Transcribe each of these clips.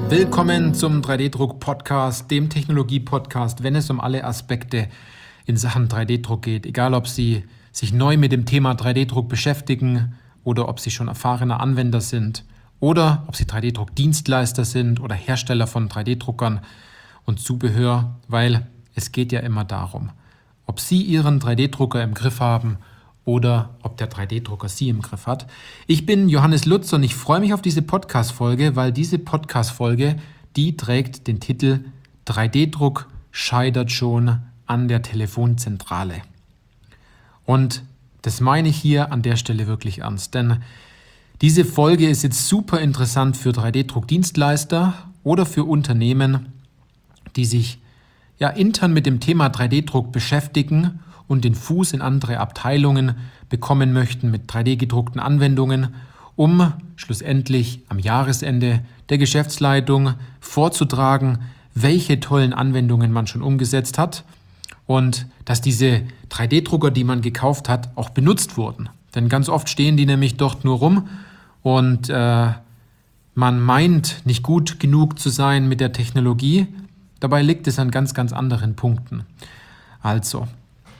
Willkommen zum 3D-Druck-Podcast, dem Technologie-Podcast, wenn es um alle Aspekte in Sachen 3D-Druck geht. Egal, ob Sie sich neu mit dem Thema 3D-Druck beschäftigen oder ob Sie schon erfahrene Anwender sind oder ob Sie 3D-Druck-Dienstleister sind oder Hersteller von 3D-Druckern und Zubehör, weil es geht ja immer darum, ob Sie Ihren 3D-Drucker im Griff haben oder ob der 3D-Drucker Sie im Griff hat. Ich bin Johannes Lutz und ich freue mich auf diese Podcast-Folge, weil diese Podcast-Folge, die trägt den Titel 3D-Druck scheitert schon an der Telefonzentrale. Und das meine ich hier an der Stelle wirklich ernst, denn diese Folge ist jetzt super interessant für 3D-Druck-Dienstleister oder für Unternehmen, die sich intern mit dem Thema 3D-Druck beschäftigen und den Fuß in andere Abteilungen bekommen möchten mit 3D-gedruckten Anwendungen, um schlussendlich am Jahresende der Geschäftsleitung vorzutragen, welche tollen Anwendungen man schon umgesetzt hat und dass diese 3D-Drucker, die man gekauft hat, auch benutzt wurden. Denn ganz oft stehen die nämlich dort nur rum und man meint, nicht gut genug zu sein mit der Technologie. Dabei liegt es an ganz, ganz anderen Punkten. Also,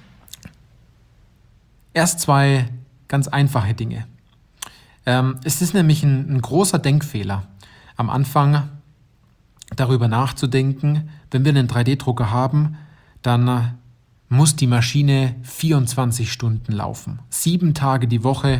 erst zwei ganz einfache Dinge. Es ist nämlich ein großer Denkfehler, am Anfang darüber nachzudenken, wenn wir einen 3D-Drucker haben, dann muss die Maschine 24 Stunden laufen. 7 Tage die Woche,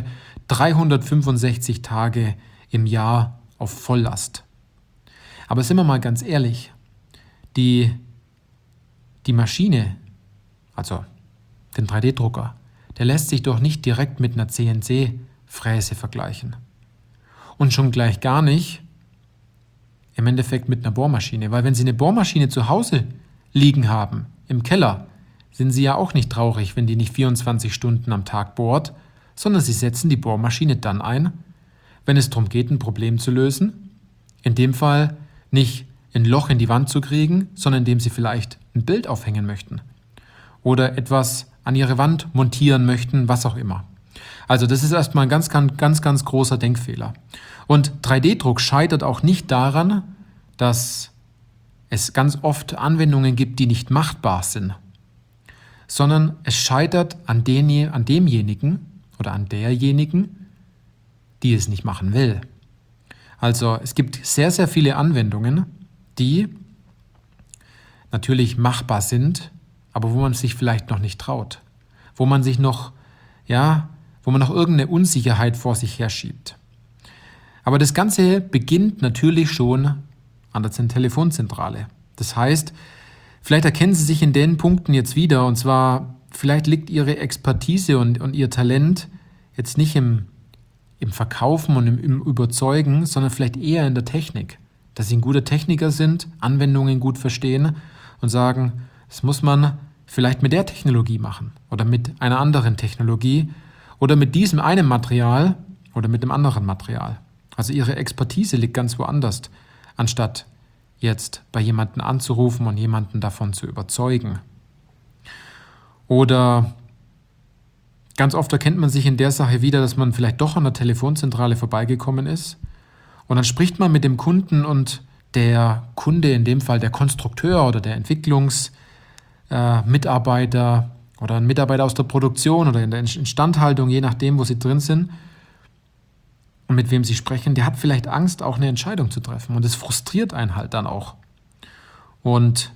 365 Tage im Jahr auf Volllast. Aber sind wir mal ganz ehrlich, die Maschine, also den 3D-Drucker, der lässt sich doch nicht direkt mit einer CNC-Fräse vergleichen. Und schon gleich gar nicht im Endeffekt mit einer Bohrmaschine. Weil wenn Sie eine Bohrmaschine zu Hause liegen haben, im Keller, sind Sie ja auch nicht traurig, wenn die nicht 24 Stunden am Tag bohrt, sondern Sie setzen die Bohrmaschine dann ein, wenn es darum geht, ein Problem zu lösen. In dem Fall nicht ein Loch in die Wand zu kriegen, sondern indem Sie vielleicht ein Bild aufhängen möchten oder etwas an Ihre Wand montieren möchten, was auch immer. Also das ist erstmal ein ganz, ganz, ganz großer Denkfehler. Und 3D-Druck scheitert auch nicht daran, dass es ganz oft Anwendungen gibt, die nicht machbar sind, sondern es scheitert an demjenigen oder an derjenigen, die es nicht machen will. Also es gibt sehr, sehr viele Anwendungen, die natürlich machbar sind, aber wo man sich vielleicht noch nicht traut, wo man noch irgendeine Unsicherheit vor sich herschiebt. Aber das Ganze beginnt natürlich schon an der Telefonzentrale. Das heißt, vielleicht erkennen Sie sich in den Punkten jetzt wieder, und zwar vielleicht liegt Ihre Expertise und Ihr Talent jetzt nicht im Verkaufen und im Überzeugen, sondern vielleicht eher in der Technik. Dass Sie ein guter Techniker sind, Anwendungen gut verstehen und sagen, das muss man vielleicht mit der Technologie machen oder mit einer anderen Technologie oder mit diesem einen Material oder mit dem anderen Material. Also Ihre Expertise liegt ganz woanders, anstatt jetzt bei jemandem anzurufen und jemanden davon zu überzeugen. Oder ganz oft erkennt man sich in der Sache wieder, dass man vielleicht doch an der Telefonzentrale vorbeigekommen ist und dann spricht man mit dem Kunden und der Kunde, in dem Fall der Konstrukteur oder der Entwicklungsmitarbeiter oder ein Mitarbeiter aus der Produktion oder in der Instandhaltung, je nachdem, wo Sie drin sind und mit wem Sie sprechen, der hat vielleicht Angst, auch eine Entscheidung zu treffen und es frustriert einen halt dann auch. Und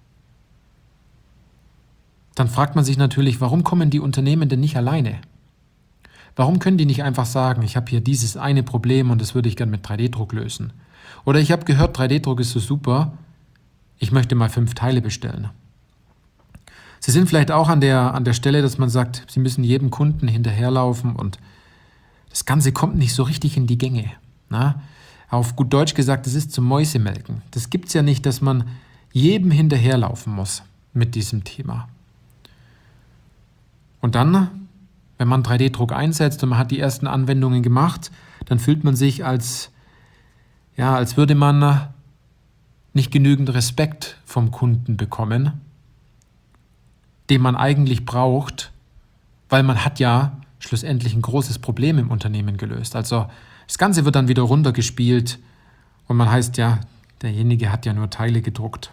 dann fragt man sich natürlich, warum kommen die Unternehmen denn nicht alleine? Warum können die nicht einfach sagen, ich habe hier dieses eine Problem und das würde ich gerne mit 3D-Druck lösen? Oder ich habe gehört, 3D-Druck ist so super, ich möchte mal 5 Teile bestellen. Sie sind vielleicht auch an der Stelle, dass man sagt, Sie müssen jedem Kunden hinterherlaufen und das Ganze kommt nicht so richtig in die Gänge. Na? Auf gut Deutsch gesagt, das ist zum Mäusemelken. Das gibt es ja nicht, dass man jedem hinterherlaufen muss mit diesem Thema. Und dann, wenn man 3D-Druck einsetzt und man hat die ersten Anwendungen gemacht, dann fühlt man sich als würde man nicht genügend Respekt vom Kunden bekommen, den man eigentlich braucht, weil man hat ja schlussendlich ein großes Problem im Unternehmen gelöst. Also das Ganze wird dann wieder runtergespielt und man heißt ja, Derjenige hat ja nur Teile gedruckt.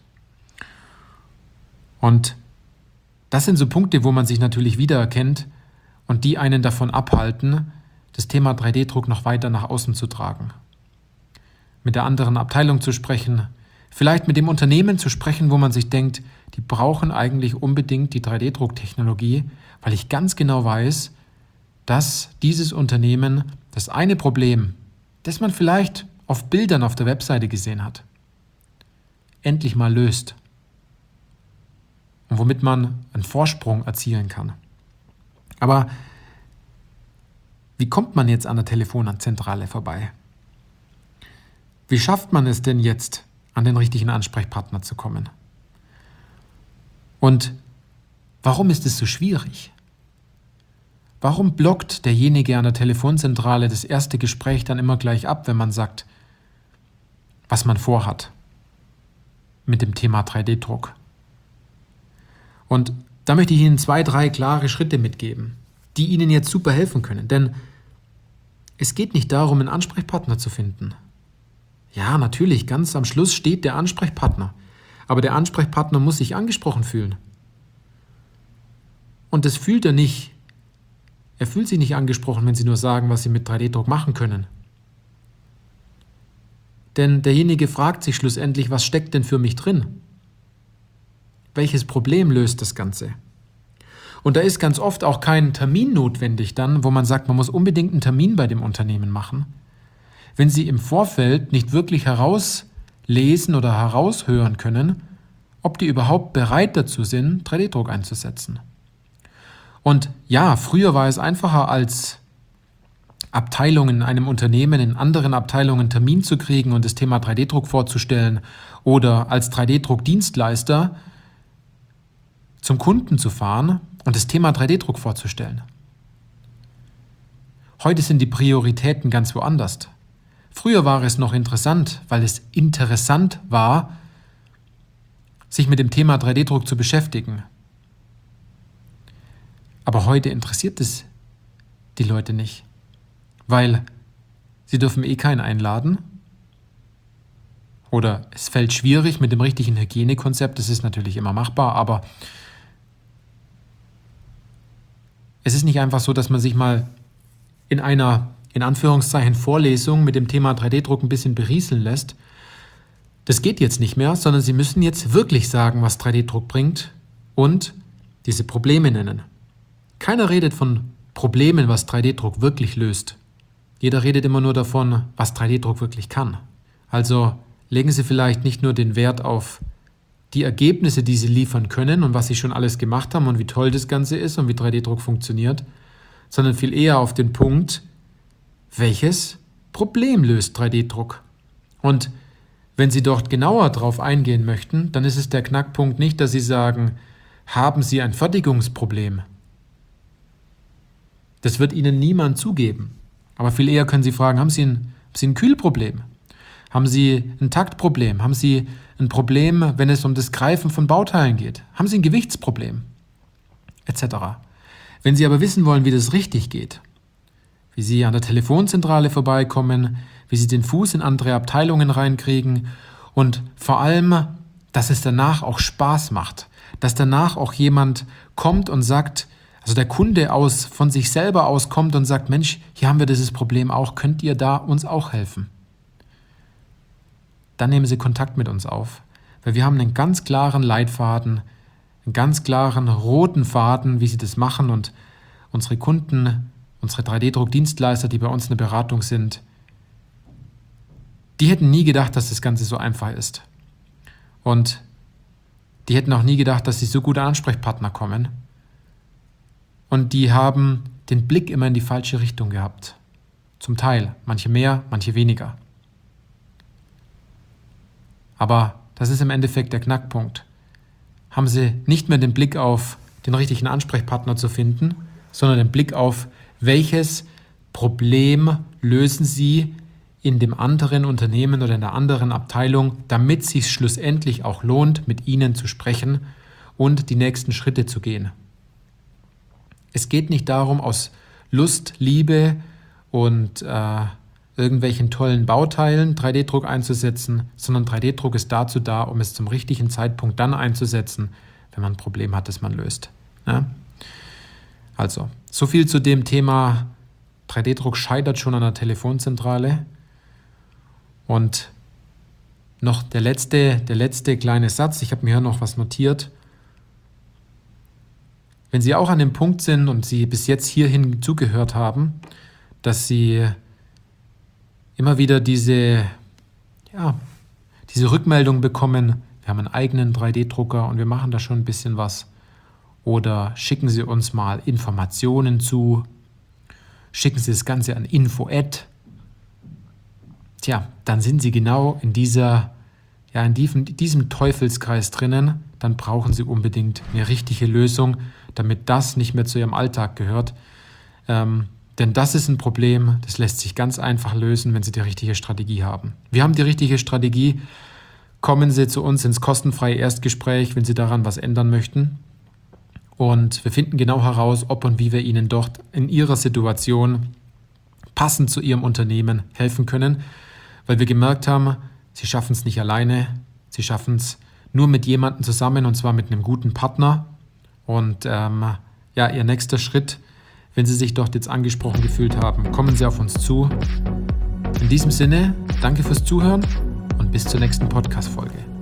Und das sind so Punkte, wo man sich natürlich wiedererkennt und die einen davon abhalten, das Thema 3D-Druck noch weiter nach außen zu tragen. Mit der anderen Abteilung zu sprechen, vielleicht mit dem Unternehmen zu sprechen, wo man sich denkt, die brauchen eigentlich unbedingt die 3D-Drucktechnologie, weil ich ganz genau weiß, dass dieses Unternehmen das eine Problem, das man vielleicht auf Bildern auf der Webseite gesehen hat, endlich mal löst und womit man einen Vorsprung erzielen kann. Aber wie kommt man jetzt an der Telefonzentrale vorbei? Wie schafft man es denn jetzt, an den richtigen Ansprechpartner zu kommen? Und warum ist es so schwierig? Warum blockt derjenige an der Telefonzentrale das erste Gespräch dann immer gleich ab, wenn man sagt, was man vorhat mit dem Thema 3D-Druck? Und da möchte ich Ihnen 2, 3 klare Schritte mitgeben, die Ihnen jetzt super helfen können. Denn es geht nicht darum, einen Ansprechpartner zu finden. Ja, natürlich, ganz am Schluss steht der Ansprechpartner. Aber der Ansprechpartner muss sich angesprochen fühlen. Und das fühlt er nicht. Er fühlt sich nicht angesprochen, wenn Sie nur sagen, was Sie mit 3D-Druck machen können. Denn derjenige fragt sich schlussendlich, was steckt denn für mich drin? Welches Problem löst das Ganze? Und da ist ganz oft auch kein Termin notwendig dann, wo man sagt, man muss unbedingt einen Termin bei dem Unternehmen machen. Wenn Sie im Vorfeld nicht wirklich herauslesen oder heraushören können, ob die überhaupt bereit dazu sind, 3D-Druck einzusetzen. Und ja, früher war es einfacher, als Abteilungen in einem Unternehmen in anderen Abteilungen einen Termin zu kriegen und das Thema 3D-Druck vorzustellen oder als 3D-Druck-Dienstleister zum Kunden zu fahren und das Thema 3D-Druck vorzustellen. Heute sind die Prioritäten ganz woanders. Früher war es noch interessant, weil es interessant war, sich mit dem Thema 3D-Druck zu beschäftigen. Aber heute interessiert es die Leute nicht, weil sie dürfen keinen einladen oder es fällt schwierig mit dem richtigen Hygienekonzept, das ist natürlich immer machbar, aber es ist nicht einfach so, dass man sich mal in einer, in Anführungszeichen, Vorlesung mit dem Thema 3D-Druck ein bisschen berieseln lässt. Das geht jetzt nicht mehr, sondern Sie müssen jetzt wirklich sagen, was 3D-Druck bringt und diese Probleme nennen. Keiner redet von Problemen, was 3D-Druck wirklich löst. Jeder redet immer nur davon, was 3D-Druck wirklich kann. Also legen Sie vielleicht nicht nur den Wert auf die Ergebnisse, die Sie liefern können und was Sie schon alles gemacht haben und wie toll das Ganze ist und wie 3D-Druck funktioniert, sondern viel eher auf den Punkt, welches Problem löst 3D-Druck? Und wenn Sie dort genauer drauf eingehen möchten, dann ist es der Knackpunkt nicht, dass Sie sagen, haben Sie ein Fertigungsproblem? Das wird Ihnen niemand zugeben. Aber viel eher können Sie fragen, haben Sie ein Kühlproblem? Haben Sie ein Taktproblem? Haben Sie ein Problem, wenn es um das Greifen von Bauteilen geht? Haben Sie ein Gewichtsproblem? Etc. Wenn Sie aber wissen wollen, wie das richtig geht, wie Sie an der Telefonzentrale vorbeikommen, wie Sie den Fuß in andere Abteilungen reinkriegen und vor allem, dass es danach auch Spaß macht, dass danach auch jemand kommt und sagt, also der Kunde von sich selber aus kommt und sagt, Mensch, hier haben wir dieses Problem auch, könnt ihr da uns auch helfen? Dann nehmen Sie Kontakt mit uns auf, weil wir haben einen ganz klaren Leitfaden, einen ganz klaren roten Faden, wie Sie das machen und unsere Kunden, unsere 3D-Druck-Dienstleister, die bei uns in der Beratung sind, die hätten nie gedacht, dass das Ganze so einfach ist. Und die hätten auch nie gedacht, dass sie so gute Ansprechpartner kommen. Und die haben den Blick immer in die falsche Richtung gehabt. Zum Teil, manche mehr, manche weniger. Aber das ist im Endeffekt der Knackpunkt. Haben Sie nicht mehr den Blick auf den richtigen Ansprechpartner zu finden, sondern den Blick auf, welches Problem lösen Sie in dem anderen Unternehmen oder in der anderen Abteilung, damit es sich schlussendlich auch lohnt, mit Ihnen zu sprechen und die nächsten Schritte zu gehen. Es geht nicht darum, aus Lust, Liebe und irgendwelchen tollen Bauteilen 3D-Druck einzusetzen, sondern 3D-Druck ist dazu da, um es zum richtigen Zeitpunkt dann einzusetzen, wenn man ein Problem hat, das man löst. Ja? Also, so viel zu dem Thema 3D-Druck scheitert schon an der Telefonzentrale. Und noch der letzte kleine Satz, ich habe mir hier noch was notiert. Wenn Sie auch an dem Punkt sind und Sie bis jetzt hierhin zugehört haben, dass Sie immer wieder diese Rückmeldung bekommen, wir haben einen eigenen 3D-Drucker und wir machen da schon ein bisschen was. Oder schicken Sie uns mal Informationen zu, schicken Sie das Ganze an info@. Dann sind Sie genau in diesem Teufelskreis drinnen. Dann brauchen Sie unbedingt eine richtige Lösung, damit das nicht mehr zu Ihrem Alltag gehört. Denn das ist ein Problem, das lässt sich ganz einfach lösen, wenn Sie die richtige Strategie haben. Wir haben die richtige Strategie. Kommen Sie zu uns ins kostenfreie Erstgespräch, wenn Sie daran was ändern möchten. Und wir finden genau heraus, ob und wie wir Ihnen dort in Ihrer Situation passend zu Ihrem Unternehmen helfen können, weil wir gemerkt haben, Sie schaffen es nicht alleine, Sie schaffen es nur mit jemandem zusammen und zwar mit einem guten Partner. Und Ihr nächster Schritt, wenn Sie sich dort jetzt angesprochen gefühlt haben, kommen Sie auf uns zu. In diesem Sinne, danke fürs Zuhören und bis zur nächsten Podcast-Folge.